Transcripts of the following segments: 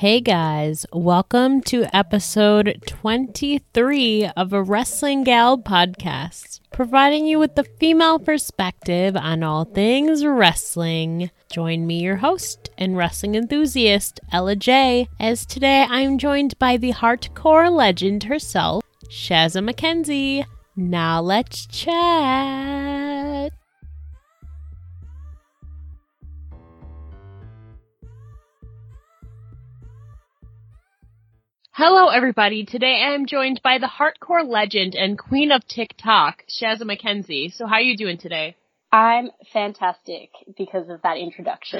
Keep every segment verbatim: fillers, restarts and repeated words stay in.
Hey guys, welcome to episode twenty-three of a Wrestling Gal podcast, providing you with the female perspective on all things wrestling. Join me, your host and wrestling enthusiast, Ella J, as today I'm joined by the hardcore legend herself, Shazza McKenzie. Now let's chat. Hello, everybody. Today I am joined by the hardcore legend and queen of TikTok, Shazza McKenzie. So how are you doing today? I'm fantastic because of that introduction.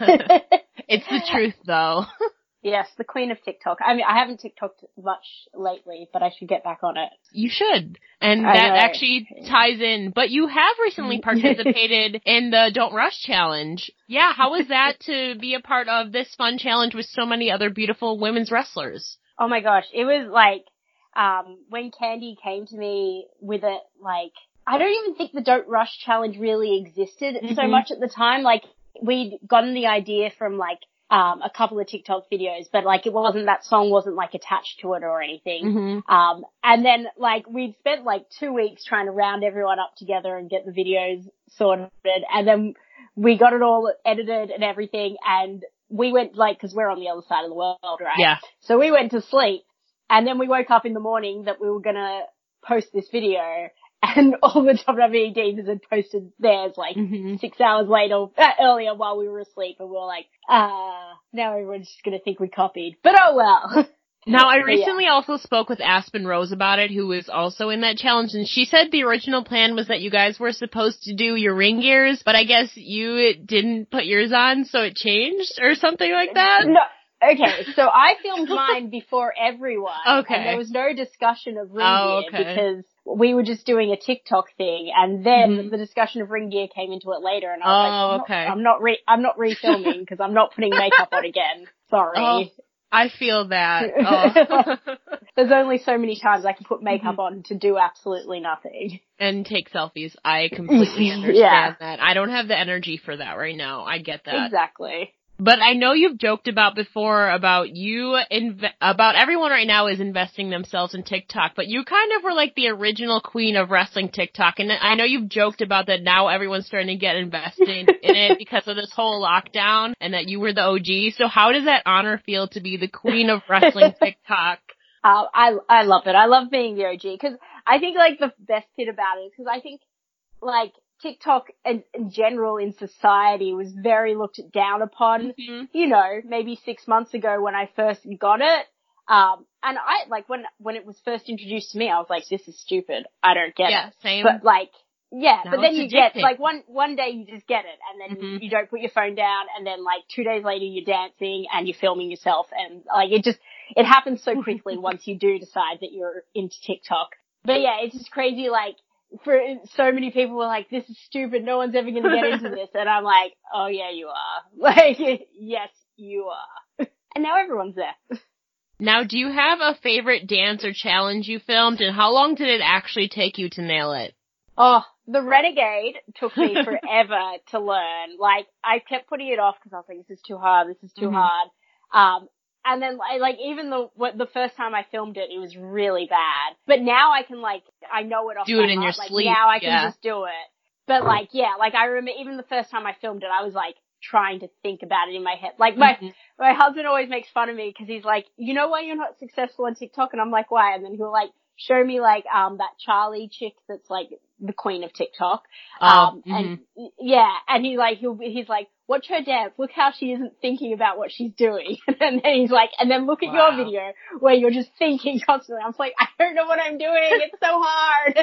It's the truth, though. Yes, the queen of TikTok. I mean, I haven't TikToked much lately, but I should get back on it. You should. And I that know. actually ties in. But you have recently participated in the Don't Rush Challenge. Yeah, how was that to be a part of this fun challenge with so many other beautiful women's wrestlers? Oh my gosh, it was like, um, when Candy came to me with it, like, I don't even think the Don't Rush Challenge really existed mm-hmm. so much at the time. Like, we'd gotten the idea from, like, um, a couple of TikTok videos, but, like, it wasn't, that song wasn't, like, attached to it or anything. Mm-hmm. Um, and then, like, we'd spent, like, two weeks trying to round everyone up together and get the videos sorted, and then we got it all edited and everything, and we went, like, because we're on the other side of the world, right? Yeah. So we went to sleep, and then we woke up in the morning that we were going to post this video, and all the W W E divas had posted theirs, like, mm-hmm. six hours later, uh, earlier while we were asleep, and we were like, ah, uh, now everyone's just going to think we copied. But oh well. Now, I recently yeah. also spoke with Aspen Rose about it, who was also in that challenge, and she said the original plan was that you guys were supposed to do your ring gears, but I guess you didn't put yours on, so it changed, or something like that? No. Okay, so I filmed mine before everyone, okay. and there was no discussion of ring oh, gear okay. because we were just doing a TikTok thing, and then mm-hmm. the discussion of ring gear came into it later, and I oh, was like, I'm okay. not, I'm not, re- I'm not refilming because I'm not putting makeup on again. Sorry. Oh. I feel that. Oh. There's only so many times I can put makeup mm-hmm. on to do absolutely nothing. And take selfies. I completely understand yeah. that. I don't have the energy for that right now. I get that. Exactly. But I know you've joked about before about you, inv- about everyone right now is investing themselves in TikTok, but you kind of were like the original queen of wrestling TikTok, and I know you've joked about that now everyone's starting to get invested in it because of this whole lockdown, and that you were the O G. So how does that honor feel to be the queen of wrestling TikTok? Uh, I, I love it. I love being the O G, because I think, like, the best bit about it is because I think, like, TikTok in, in general in society was very looked down upon, mm-hmm. you know, maybe six months ago when I first got it. Um, and I, like, when, when it was first introduced to me, I was like, this is stupid. I don't get yeah, it. Same. But, like, yeah, now but then you addicting. get, like, one, one day you just get it, and then mm-hmm. you, you don't put your phone down, and then, like, two days later you're dancing and you're filming yourself, and, like, it just, it happens so quickly once you do decide that you're into TikTok. But yeah, it's just crazy, like, for so many people were like, this is stupid, no one's ever going to get into this. And I'm like, oh yeah, you are. Like, yes, you are. And now everyone's there. Now, do you have a favorite dance or challenge you filmed, and how long did it actually take you to nail it? Oh, the Renegade took me forever to learn. Like, I kept putting it off because I was like, this is too hard, this is too mm-hmm. hard. Um, And then, like, even the the first time I filmed it, it was really bad. But now I can, like, I know it off do by it in heart. your like, sleep. Now I can yeah. just do it. But, like, yeah, like, I remember even the first time I filmed it, I was, like, trying to think about it in my head. Like, my, mm-hmm. my husband always makes fun of me because he's like, you know why you're not successful on TikTok? And I'm like, why? And then he'll, like, show me, like, um, that Charlie chick that's, like, the queen of TikTok. Oh, um, mm-hmm. and, yeah, and he's like, he'll, he's like, watch her dance. Look how she isn't thinking about what she's doing. And then he's like, and then look at wow. your video where you're just thinking constantly. I'm like, I don't know what I'm doing. It's so hard.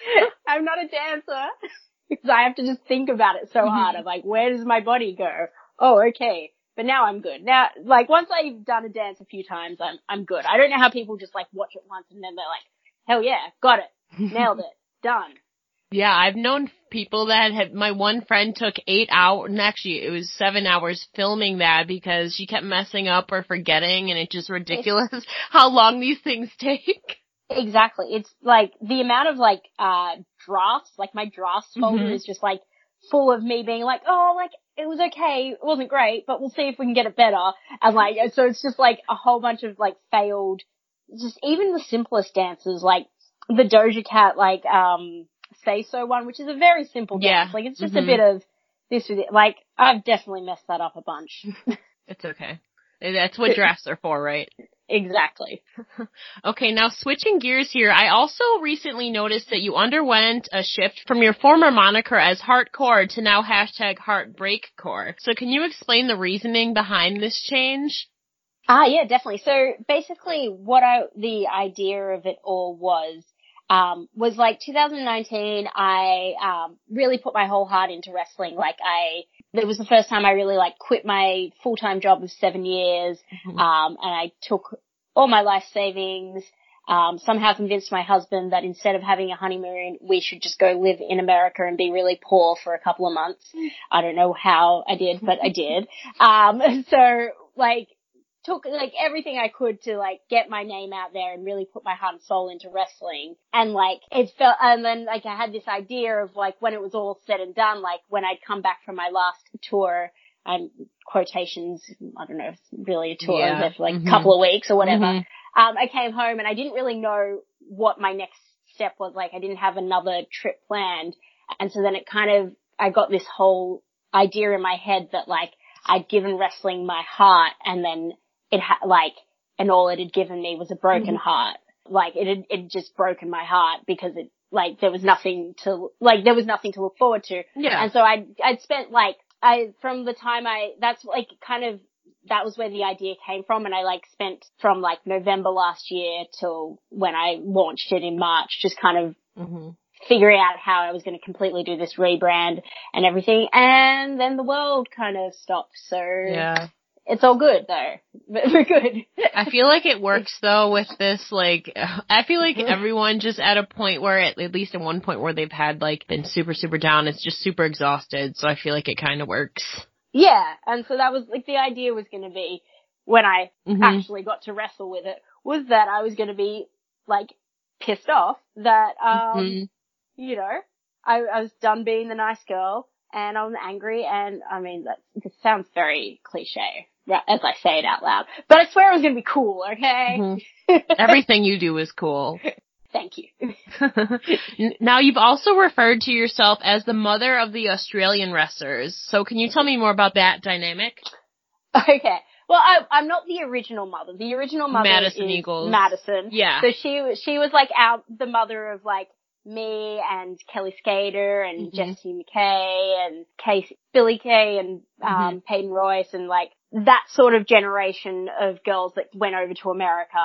I'm not a dancer. Because I have to just think about it so mm-hmm. hard. I'm like, where does my body go? Oh, okay. But now I'm good. Now, like, once I've done a dance a few times, I'm, I'm good. I don't know how people just, like, watch it once and then they're like, hell yeah, got it. Nailed it. Done. Yeah, I've known people that had, my one friend took eight hours, and actually it was seven hours filming that because she kept messing up or forgetting, and it's just ridiculous it's, how long these things take. Exactly. It's like the amount of like, uh, drafts, like my drafts folder mm-hmm. is just like full of me being like, oh, like, it was okay. It wasn't great, but we'll see if we can get it better. And like, so it's just like a whole bunch of like failed, just even the simplest dances, like the Doja Cat, like, um, Say So one, which is a very simple Yeah. dance. Like, it's just mm-hmm. a bit of this with it. Like, I've definitely messed that up a bunch. It's okay. That's what drafts are for, right? Exactly. Okay, now switching gears here, I also recently noticed that you underwent a shift from your former moniker as Heartcore to now hashtag Heartbreakcore. So can you explain the reasoning behind this change? Ah, yeah, definitely. So basically what I, the idea of it all was, um, was like two thousand nineteen, I, um, really put my whole heart into wrestling. Like I, it was the first time I really like quit my full-time job of seven years, mm-hmm. um, and I took all my life savings, um, somehow convinced my husband that instead of having a honeymoon, we should just go live in America and be really poor for a couple of months. I don't know how I did, but I did. Um, so like, took like everything I could to like get my name out there and really put my heart and soul into wrestling. And like it felt, and then like I had this idea of like when it was all said and done, like when I'd come back from my last tour, and quotations, I don't know, if it's really a tour, yeah. I was there for like mm-hmm. a couple of weeks or whatever. Mm-hmm. Um, I came home and I didn't really know what my next step was. Like I didn't have another trip planned. And so then it kind of, I got this whole idea in my head that like I'd given wrestling my heart and then it had like, and all it had given me was a broken mm-hmm. heart. Like it had, it had just broken my heart because it, like there was nothing to, like there was nothing to look forward to. Yeah. And so I'd, I'd spent like, I, from the time I, that's like kind of, that was where the idea came from. And I like spent from like November last year till when I launched it in March, just kind of mm-hmm. figuring out how I was going to completely do this rebrand and everything. And then the world kind of stopped. So yeah. It's all good though. We're good. I feel like it works though with this, like, I feel like everyone just at a point where, at, at least at one point where they've had like been super, super down, it's just super exhausted. So I feel like it kind of works. Yeah. And so that was like the idea was going to be when I mm-hmm. actually got to wrestle with it was that I was going to be like pissed off that, um, mm-hmm. you know, I, I was done being the nice girl and I'm angry. And I mean, that this sounds very cliche. As I say it out loud. But I swear it was going to be cool, okay? Mm-hmm. Everything you do is cool. Thank you. Now, you've also referred to yourself as the mother of the Australian wrestlers. So can you tell me more about that dynamic? Okay. Well, I, I'm not the original mother. The original mother Madison is Eagles. Madison. Yeah. So she, she was like our, the mother of like, me and Kelly Skater and mm-hmm. Jessie McKay and Casey, Billy Kay and um mm-hmm. Peyton Royce and like that sort of generation of girls that went over to America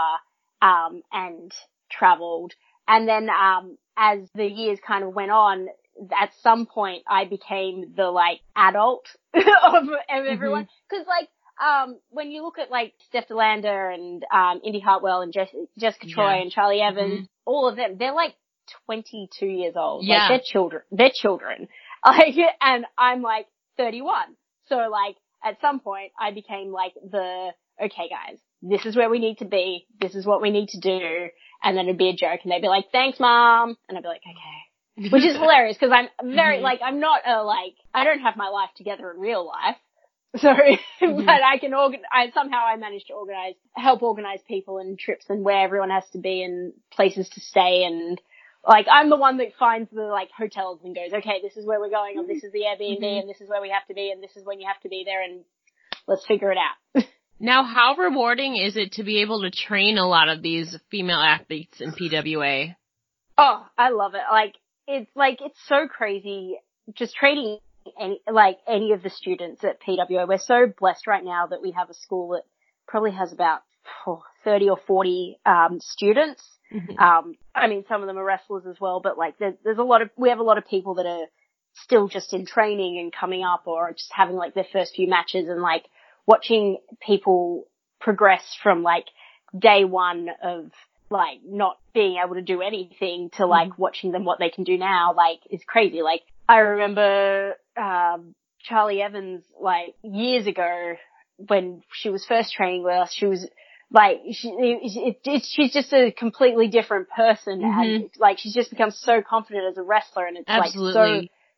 um and traveled. And then um as the years kind of went on, at some point I became the like adult of, of everyone. Mm-hmm. Cause like um when you look at like Steph DeLander and um Indy Hartwell and Jess- Jessica Troy yeah. and Charlie Evans, mm-hmm. all of them, they're like twenty-two years old. Yeah. Like they're children. They're children. Like, and I'm like thirty-one. So like at some point I became like the, okay guys, this is where we need to be. This is what we need to do. And then it'd be a joke and they'd be like, thanks mom. And I'd be like, okay. Which is hilarious because I'm very, mm-hmm. like, I'm not a like, I don't have my life together in real life. So, mm-hmm. but I can organ, I somehow I managed to organize, help organize people and trips and where everyone has to be and places to stay and like, I'm the one that finds the, like, hotels and goes, okay, this is where we're going, or this is the Airbnb, mm-hmm. and this is where we have to be, and this is when you have to be there, and let's figure it out. Now, how rewarding is it to be able to train a lot of these female athletes in P W A? Oh, I love it. Like, it's, like, it's so crazy just training any, like, any of the students at P W A. We're so blessed right now that we have a school that probably has about oh, thirty or forty, um, students. Mm-hmm. Um, I mean, some of them are wrestlers as well, but like there's, there's a lot of, we have a lot of people that are still just in training and coming up or just having like their first few matches and like watching people progress from like day one of like not being able to do anything to like mm-hmm. watching them what they can do now, like is crazy. Like I remember, um, Charlie Evans, like years ago when she was first training with us, she was, Like, she, it, it, she's just a completely different person. Mm-hmm. And, like, she's just become so confident as a wrestler and it's Absolutely. like so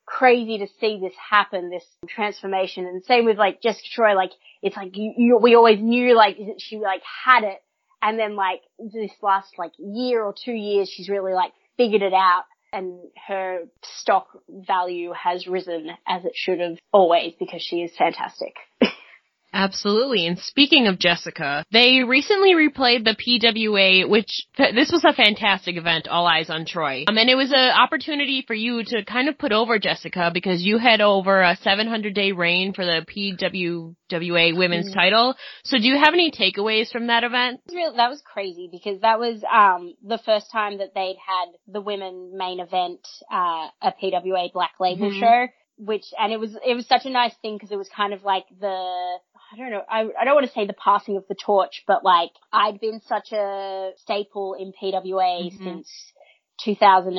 crazy to see this happen, this transformation. And same with like Jessica Troy, like it's like you, you we always knew like she like had it, and then like this last like year or two years she's really like figured it out, and her stock value has risen as it should have always, because she is fantastic. Absolutely. And speaking of Jessica, they recently replayed the P W A, which this was a fantastic event, All Eyes on Troy. Um, and it was an opportunity for you to kind of put over Jessica, because you had over a seven hundred day reign for the P W A women's mm-hmm. title. So do you have any takeaways from that event? That was crazy, because that was um the first time that they'd had the women main event, uh a P W A Black Label mm-hmm. show. Which, and it was, it was such a nice thing, because it was kind of like the, I don't know, I, I don't want to say the passing of the torch, but like, I'd been such a staple in P W A mm-hmm. since two thousand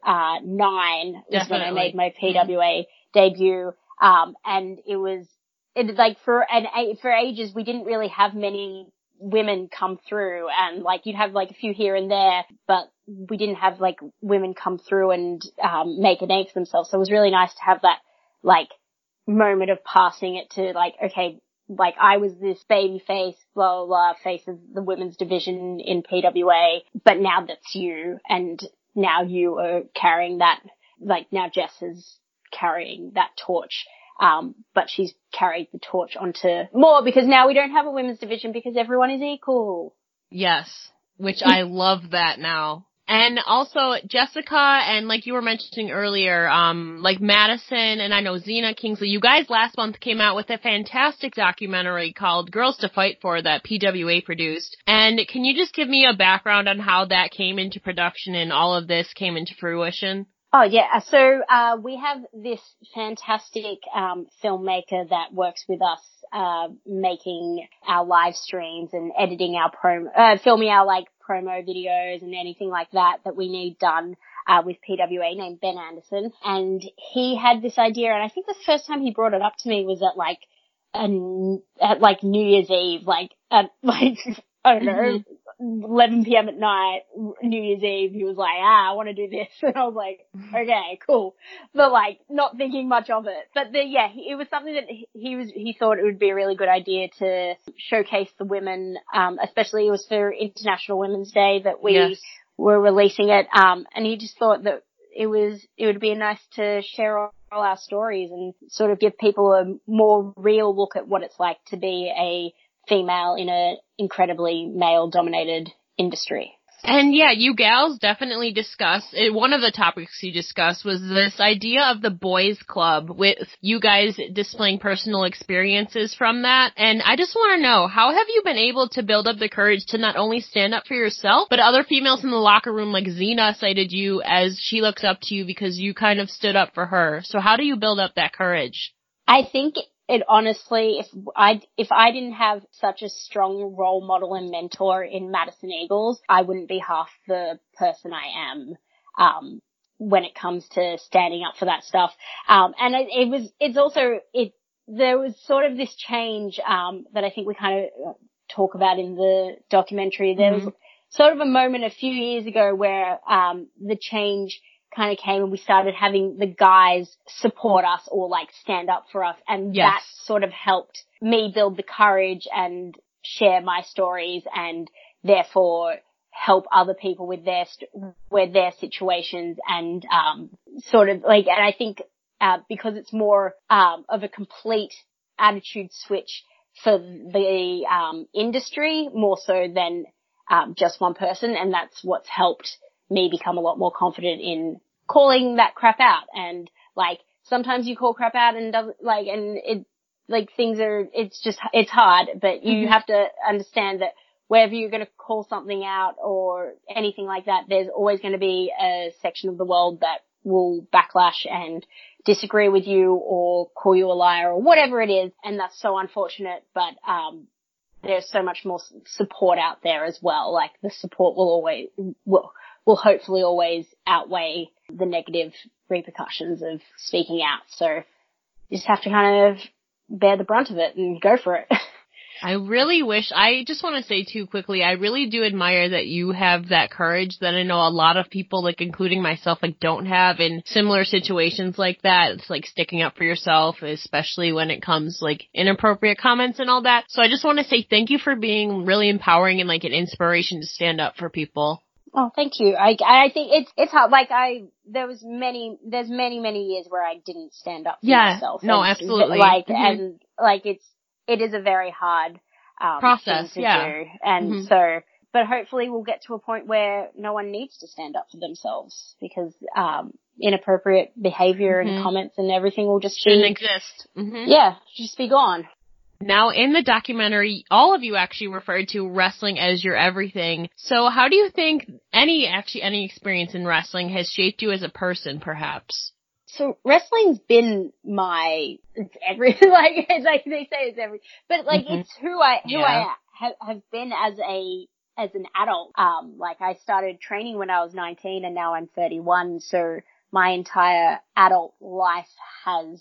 nine was when I made my P W A mm-hmm. debut. Um, and it was, it like for, and for ages we didn't really have many women come through, and like you'd have like a few here and there, but we didn't have like women come through and um make a name for themselves. So it was really nice to have that like moment of passing it to like, okay, like I was this baby face, blah, blah, blah, face of the women's division in P W A, but now that's you, and now you are carrying that, like now Jess is carrying that torch. Um, but she's carried the torch onto more, because now we don't have a women's division, because everyone is equal. Yes, which I love that now. And also Jessica, and like you were mentioning earlier, um, like Madison, and I know Zena Kingsley, you guys last month came out with a fantastic documentary called Girls to Fight For that P W A produced. And can you just give me a background on how that came into production and all of this came into fruition? Oh yeah, so uh we have this fantastic um filmmaker that works with us, uh making our live streams and editing our promo, uh filming our like promo videos and anything like that that we need done uh with P W A, named Ben Anderson. And he had this idea, and I think the first time he brought it up to me was at like an at like New Year's Eve, like at like I don't know, mm-hmm. eleven p.m. at night, New Year's Eve. He was like, ah, I want to do this. And I was like, okay, cool. But like, not thinking much of it. But the, yeah, it was something that he was, he thought it would be a really good idea to showcase the women, um, especially it was for International Women's Day that we yes. were releasing it. Um, and he just thought that it was, it would be nice to share all, all our stories and sort of give people a more real look at what it's like to be a female in a incredibly male-dominated industry. And yeah, you gals definitely discussed, one of the topics you discussed was this idea of the boys club, with you guys displaying personal experiences from that. And I just want to know, how have you been able to build up the courage to not only stand up for yourself, but other females in the locker room, like Zena cited you as she looks up to you because you kind of stood up for her. So how do you build up that courage? I think it honestly, if I, if I didn't have such a strong role model and mentor in Madison Eagles, I wouldn't be half the person I am, um, when it comes to standing up for that stuff. Um, and it, it was, it's also, it, there was sort of this change, um, that I think we kind of talk about in the documentary. There mm-hmm. was sort of a moment a few years ago where, um, the change kind of came and we started having the guys support us or like stand up for us, and yes. that sort of helped me build the courage and share my stories, and therefore help other people with their with their situations, and um sort of like, and I think uh because it's more um of a complete attitude switch for the um industry more so than um just one person, and that's what's helped me become a lot more confident in calling that crap out. And like sometimes you call crap out and doesn't like, and it like things are, it's just, it's hard, but you mm-hmm. have to understand that wherever you're going to call something out or anything like that, there's always going to be a section of the world that will backlash and disagree with you or call you a liar or whatever it is. And that's so unfortunate, but um there's so much more support out there as well. Like the support will always, will, will hopefully always outweigh the negative repercussions of speaking out. So you just have to kind of bear the brunt of it and go for it. I really wish, I just want to say too quickly, I really do admire that you have that courage that I know a lot of people, like including myself, like don't have in similar situations like that. It's like sticking up for yourself, especially when it comes like inappropriate comments and all that. So I just want to say thank you for being really empowering and like an inspiration to stand up for people. Oh, thank you. I, I think it's, it's hard. Like I, there was many, there's many, many years where I didn't stand up for yeah, myself. No, and, absolutely. Like, mm-hmm. and like it's, it is a very hard, um, process thing to yeah. do. And mm-hmm. so, but hopefully we'll get to a point where no one needs to stand up for themselves because, um, inappropriate behavior mm-hmm. and comments and everything will just shouldn't be, exist. Mm-hmm. Yeah, just be gone. Now, in the documentary, all of you actually referred to wrestling as your everything. So how do you think any, actually any experience in wrestling has shaped you as a person, perhaps? So wrestling's been my, it's every, like, it's like they say it's every, but like mm-hmm. it's who I, who yeah. I have, have been as a, as an adult. Um, like I started training when I was nineteen and now I'm thirty-one. So my entire adult life has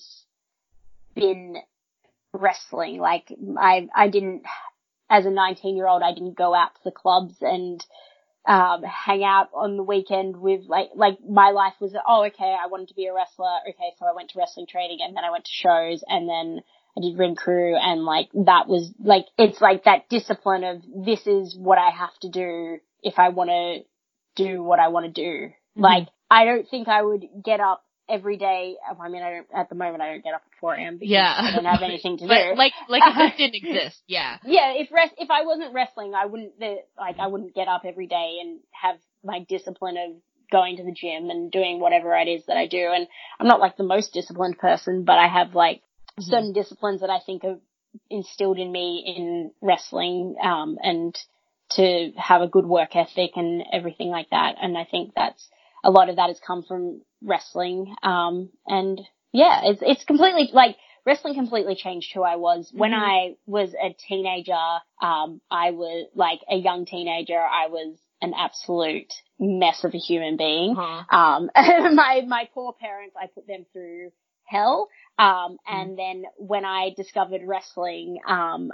been wrestling. Like I, I didn't, as a nineteen year old, I didn't go out to the clubs and, um, hang out on the weekend with like, like my life was, oh, okay, I wanted to be a wrestler. Okay. So I went to wrestling training and then I went to shows and then I did ring crew and like that was like, it's like that discipline of this is what I have to do if I want to do what I want to do. Mm-hmm. Like I don't think I would get up every day. I mean, I don't, at the moment I don't get up at four a.m. because yeah. I don't have anything to but, do. Like, like if this didn't exist, yeah. Yeah, if rest, if I wasn't wrestling, I wouldn't, the, like, I wouldn't get up every day and have my discipline of going to the gym and doing whatever it is that I do. And I'm not like the most disciplined person, but I have like mm-hmm. certain disciplines that I think are instilled in me in wrestling, um, and to have a good work ethic and everything like that. And I think that's, a lot of that has come from wrestling. Um, and yeah, it's, it's completely like wrestling completely changed who I was. Mm-hmm. When I was a teenager, um, I was like a young teenager. I was an absolute mess of a human being. Uh-huh. Um, my, my poor parents, I put them through hell. Um, and mm. then when I discovered wrestling, um,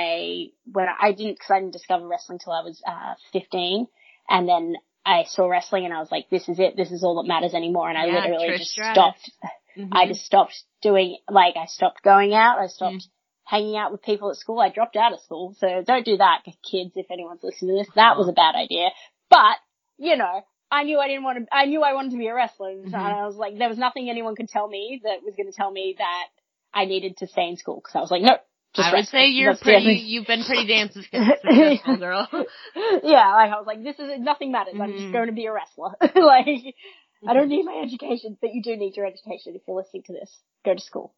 I, when I, I didn't, cause I didn't discover wrestling till I was, uh, fifteen. And then I saw wrestling and I was like, this is it. This is all that matters anymore. And I yeah, literally Trish just Stratus. stopped. Mm-hmm. I just stopped doing, like, I stopped going out. I stopped mm. hanging out with people at school. I dropped out of school. So don't do that, kids, if anyone's listening to this. That was a bad idea. But, you know, I knew I didn't want to, I knew I wanted to be a wrestler. Mm-hmm. And I was like, there was nothing anyone could tell me that was going to tell me that I needed to stay in school. Cause I was like, nope. Just I would wrestling. say you're That's pretty, you've been pretty damn successful, girl. Yeah, like I was like, this is, nothing matters. Mm-hmm. I'm just going to be a wrestler. Like, mm-hmm. I don't need my education, but you do need your education if you're listening to this. Go to school.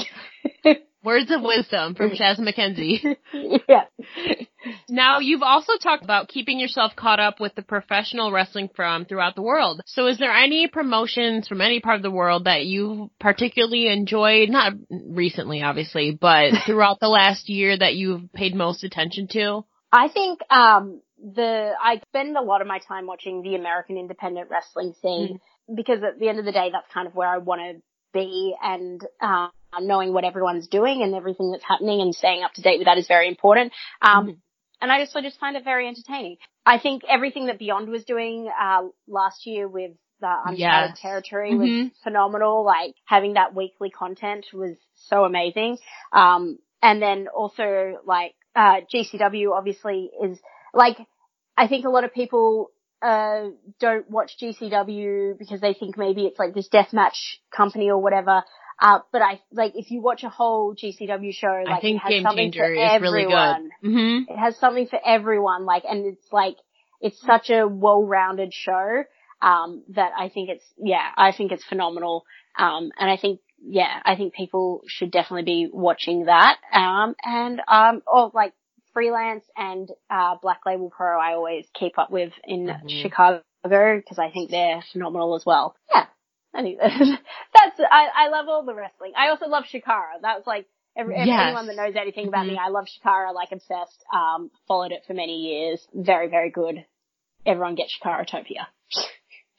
Words of wisdom from Chaz McKenzie. Yeah. Now, you've also talked about keeping yourself caught up with the professional wrestling from throughout the world. So is there any promotions from any part of the world that you particularly enjoyed, not recently, obviously, but throughout the last year that you've paid most attention to? I think, um, the, I spend a lot of my time watching the American independent wrestling scene mm-hmm. because at the end of the day, that's kind of where I want to be, and, um, knowing what everyone's doing and everything that's happening and staying up to date with that is very important. Um, mm-hmm. and I just, I just find it very entertaining. I think everything that Beyond was doing, uh, last year with the Uncharted yes. Territory mm-hmm. was phenomenal. Like having that weekly content was so amazing. Um, and then also like, uh, G C W obviously is like, I think a lot of people, uh, don't watch G C W because they think maybe it's like this deathmatch company or whatever. Uh, but I, like, if you watch a whole G C W show, like, I think it has Game something Changer for is everyone. Really good. Mm-hmm. It has something for everyone, like, and it's like, it's such a well-rounded show, um, that I think it's, yeah, I think it's phenomenal. Um, and I think, yeah, I think people should definitely be watching that. Um, and, um, or like, Freelance and, uh, Black Label Pro I always keep up with in mm-hmm. Chicago because I think they're phenomenal as well. Yeah. I think that's, I, I love all the wrestling. I also love Shikara. That was like, every, yes. anyone that knows anything about mm-hmm. me, I love Shikara, like obsessed, um, followed it for many years. Very, very good. Everyone get Shikaratopia.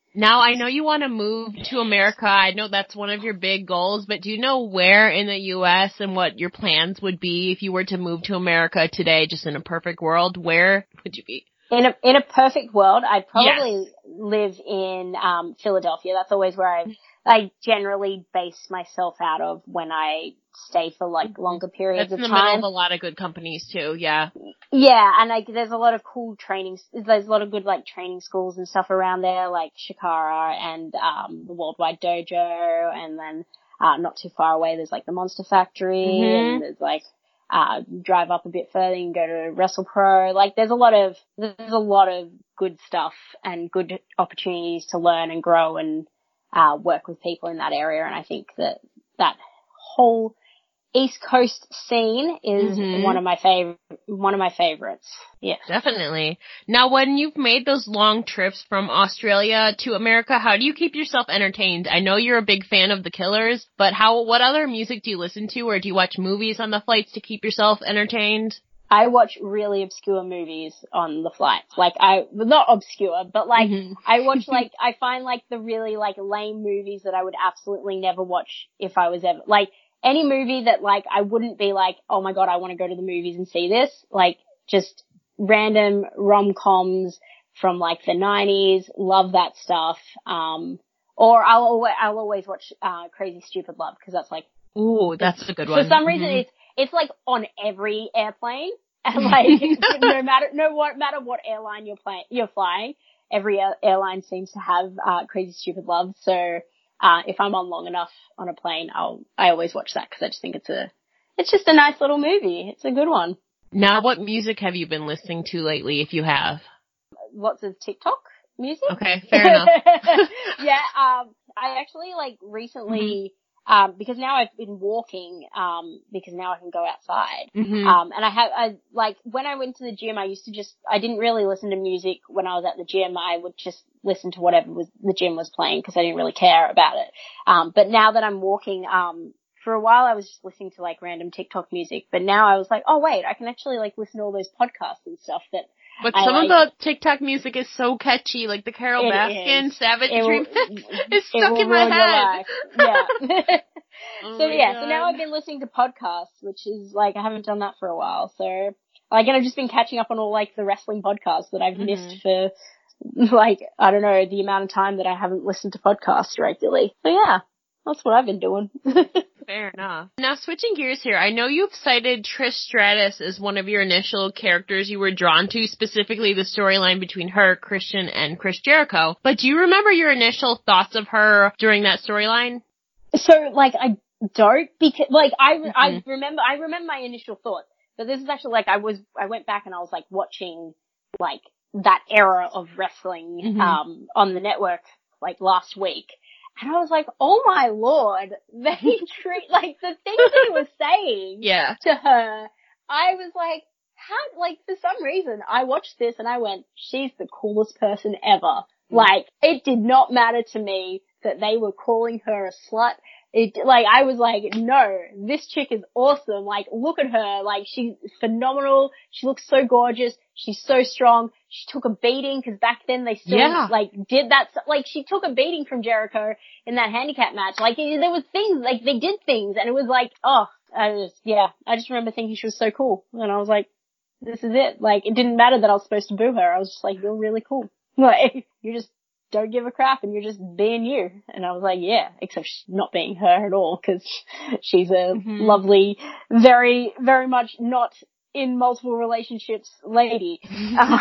Now, I know you want to move to America. I know that's one of your big goals, but do you know where in the U S and what your plans would be if you were to move to America today, just in a perfect world? Where would you be? In a, in a perfect world, I'd probably yes. live in, um, Philadelphia. That's always where I, I generally base myself out of when I stay for like longer periods That's of time. That's in the middle of a lot of good companies too, yeah. Yeah, and like there's a lot of cool trainings, there's a lot of good like training schools and stuff around there, like Shikara and, um, the Worldwide Dojo, and then, uh, not too far away there's like the Monster Factory, mm-hmm. and there's like, Uh, drive up a bit further, you can go to WrestlePro. Like, there's a lot of, there's a lot of good stuff and good opportunities to learn and grow and, uh, work with people in that area. And I think that that whole East Coast scene is mm-hmm. one of my favorite, one of my favorites. Yeah. Definitely. Now, when you've made those long trips from Australia to America, how do you keep yourself entertained? I know you're a big fan of The Killers, but how, what other music do you listen to, or do you watch movies on the flights to keep yourself entertained? I watch really obscure movies on the flights. Like, I, not obscure, but like, mm-hmm. I watch like, I find like the really like lame movies that I would absolutely never watch if I was ever, like, any movie that like, I wouldn't be like, oh my god, I want to go to the movies and see this. Like, just random rom-coms from like the nineties. Love that stuff. Um, or I'll, always, I'll always watch, uh, Crazy Stupid Love, because that's like, ooh, that's a good one. For some reason, mm-hmm. it's, it's like on every airplane. And like, no matter, no what, matter what airline you're playing, you're flying, every airline seems to have, uh, Crazy Stupid Love. So, Uh, if I'm on long enough on a plane, I'll, I always watch that because I just think it's a, it's just a nice little movie. It's a good one. Now, what music have you been listening to lately, if you have? Lots of TikTok music. Okay, fair enough. Yeah, um, I actually, like, recently, mm-hmm. um, because now I've been walking, um, because now I can go outside. Mm-hmm. Um, and I have, I, like, when I went to the gym, I used to just, I didn't really listen to music when I was at the gym. I would just listen to whatever was, the gym was playing because I didn't really care about it. Um, but now that I'm walking, um, for a while I was just listening to like random TikTok music, but now I was like, oh wait, I can actually like listen to all those podcasts and stuff that But I some like. of the TikTok music is so catchy, like the Carol It Baskin is. Savage It will- remix is stuck in my head. Yeah. Oh so my yeah, God. so now I've been listening to podcasts, which is like, I haven't done that for a while. So like, and I've just been catching up on all like the wrestling podcasts that I've mm-hmm. missed for like, I don't know, the amount of time that I haven't listened to podcasts regularly. So yeah, that's what I've been doing. Fair enough. Now, switching gears here, I know you've cited Trish Stratus as one of your initial characters you were drawn to, specifically the storyline between her, Christian, and Chris Jericho. But do you remember your initial thoughts of her during that storyline? So, like, I don't, because, like, I, mm-hmm. I remember, I remember my initial thoughts, but this is actually, like, I was, I went back and I was, like, watching, like, that era of wrestling, mm-hmm. um, on the network, like, last week. And I was like, oh my lord, they treat, like, the things they were saying yeah. to her, I was like, how, like, for some reason, I watched this and I went, she's the coolest person ever. Mm-hmm. Like, it did not matter to me that they were calling her a slut. It, like, I was like, no, this chick is awesome. Like, look at her. Like, she's phenomenal. She looks so gorgeous. She's so strong. She took a beating because back then they still, yeah. like, did that. Like, she took a beating from Jericho in that handicap match. Like, it, there was things, like, they did things and it was like, oh, I just, yeah, I just remember thinking she was so cool. And I was like, this is it. Like, it didn't matter that I was supposed to boo her. I was just like, you're really cool. Like, you're just, don't give a crap and you're just being you. And I was like, yeah, except she's not being her at all because she's a mm-hmm. lovely, very, very much not in multiple relationships lady. uh,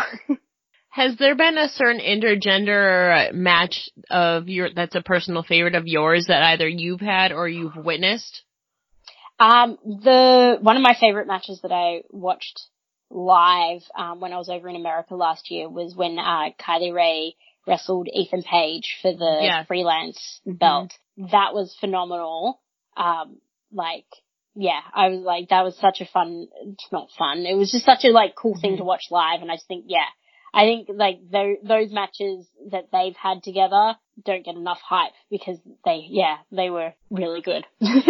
Has there been a certain intergender match of your, that's a personal favorite of yours that either you've had or you've witnessed? Um, the, one of my favorite matches that I watched live, um, when I was over in America last year was when, uh, Kylie Rae wrestled Ethan Page for the yeah. freelance mm-hmm. belt. That was phenomenal. Um, like, yeah, I was like, that was such a fun, it's not fun. It was just such a like cool mm-hmm. thing to watch live. And I just think, yeah, I think like th- those matches that they've had together don't get enough hype because they, yeah, they were really good.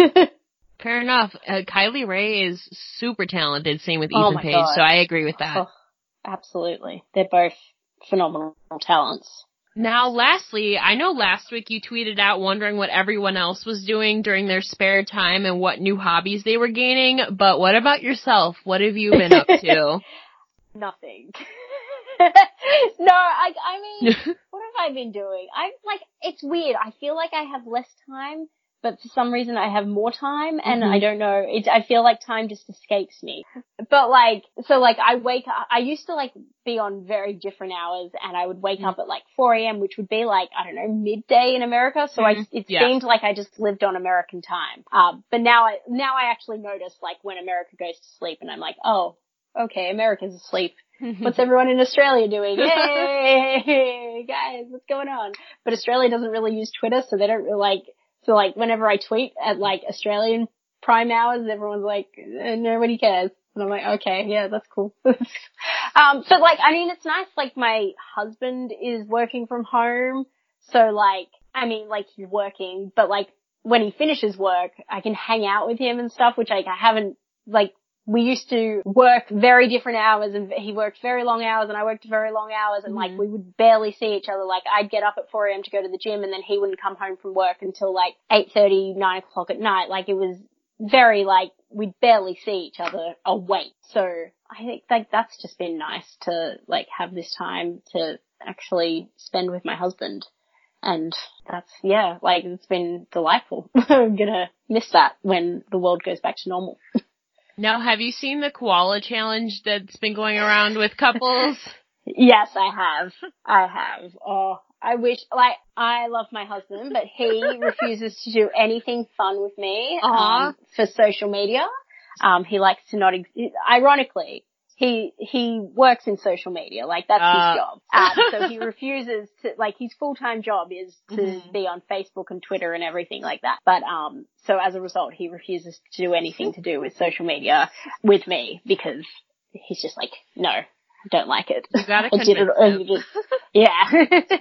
Fair enough. Uh, Kylie Rae is super talented. Same with Ethan oh my Page. God. So I agree with that. Oh, absolutely. They're both phenomenal talents. Now, lastly, I know last week you tweeted out wondering what everyone else was doing during their spare time and what new hobbies they were gaining, but what about yourself? What have you been up to? Nothing. No, I, I mean, what have I been doing? I, like, it's weird. I feel like I have less time, but for some reason I have more time, and mm-hmm. I don't know, it, I feel like time just escapes me. But like, so like I wake up, I used to like be on very different hours, and I would wake mm-hmm. up at like four a.m., which would be like, I don't know, midday in America, so mm-hmm. I, it yeah. seemed like I just lived on American time. Um, but now I, now I actually notice like when America goes to sleep, and I'm like, oh, okay, America's asleep. What's everyone in Australia doing? Hey, guys, what's going on? But Australia doesn't really use Twitter, so they don't really like, so like whenever I tweet at like Australian prime hours, everyone's like, nobody cares. And I'm like, okay, yeah, that's cool. um, but like, I mean, it's nice, like my husband is working from home, so like, I mean, like he's working, but like when he finishes work, I can hang out with him and stuff, which like I haven't, like, we used to work very different hours, and he worked very long hours and I worked very long hours, and like we would barely see each other. Like I'd get up at four a.m. to go to the gym, and then he wouldn't come home from work until like eight thirty, nine o'clock at night. Like it was very like we'd barely see each other awake. So I think like that's just been nice to like have this time to actually spend with my husband. And that's, yeah, like it's been delightful. I'm gonna miss that when the world goes back to normal. Now, have you seen the koala challenge that's been going around with couples? Yes, I have. I have. Oh, I wish, like, I love my husband, but he refuses to do anything fun with me um, for social media. Um, he likes to not, ex- ironically, he, he works in social media, like that's uh. his job. Um, so he refuses to, like his full-time job is to mm-hmm. be on Facebook and Twitter and everything like that. But, um, so as a result, he refuses to do anything to do with social media with me because he's just like, no, I don't like it. You gotta convince him. Just, yeah.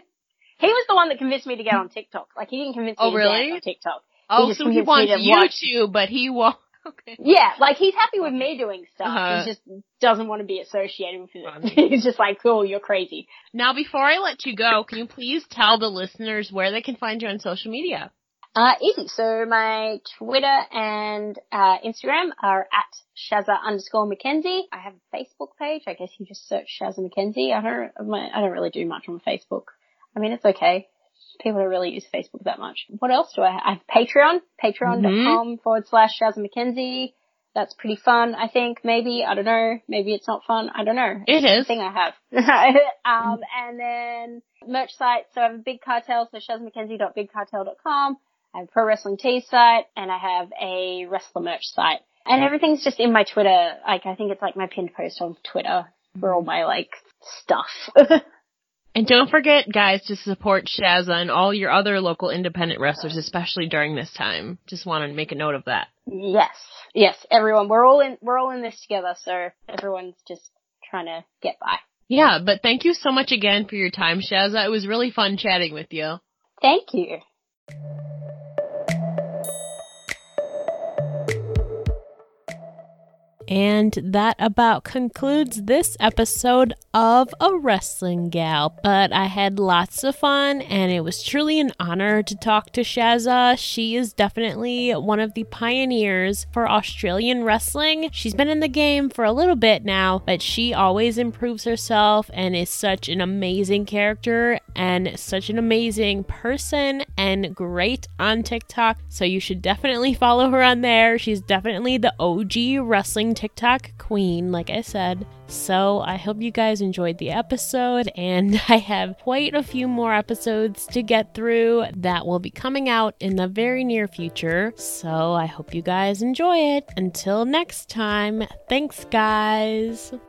He was the one that convinced me to get on TikTok. Like he didn't convince me oh, to really? dance on TikTok. Oh, he so he wants you watch. to, but he won't. Okay. Yeah, like he's happy with me doing stuff. Uh-huh. He just doesn't want to be associated with it. He's just like, cool, you're crazy. Now, before I let you go, can you please tell the listeners where they can find you on social media? Uh, easy. So my Twitter and uh, Instagram are at Shazza underscore Mackenzie. I have a Facebook page. I guess you just search Shazza Mackenzie. I don't, I don't really do much on Facebook. I mean, it's okay. People don't really use Facebook that much. What else do I have? I have Patreon, patreon.com mm-hmm. forward slash Shazza Mackenzie. That's pretty fun, I think. Maybe, I don't know. Maybe it's not fun. I don't know. It is. It's the thing I have. um, and then merch site. So I have a Big Cartel, so shazza mackenzie dot big cartel dot com. I have a Pro Wrestling Tees site, and I have a wrestler merch site. And everything's just in my Twitter. Like, I think it's like my pinned post on Twitter for all my, like, stuff. And don't forget, guys, to support Shazza and all your other local independent wrestlers, especially during this time. Just want to make a note of that. Yes. Yes, everyone. We're all in, we're all in this together, so everyone's just trying to get by. Yeah, but thank you so much again for your time, Shazza. It was really fun chatting with you. Thank you. And that about concludes this episode of A Wrestling Gal. But I had lots of fun, and it was truly an honor to talk to Shazza. She is definitely one of the pioneers for Australian wrestling. She's been in the game for a little bit now, but she always improves herself and is such an amazing character and such an amazing person and great on TikTok. So you should definitely follow her on there. She's definitely the O G wrestling TikTok queen, like I said. So I hope you guys enjoyed the episode, and I have quite a few more episodes to get through that will be coming out in the very near future. So I hope you guys enjoy it. Until next time, thanks guys.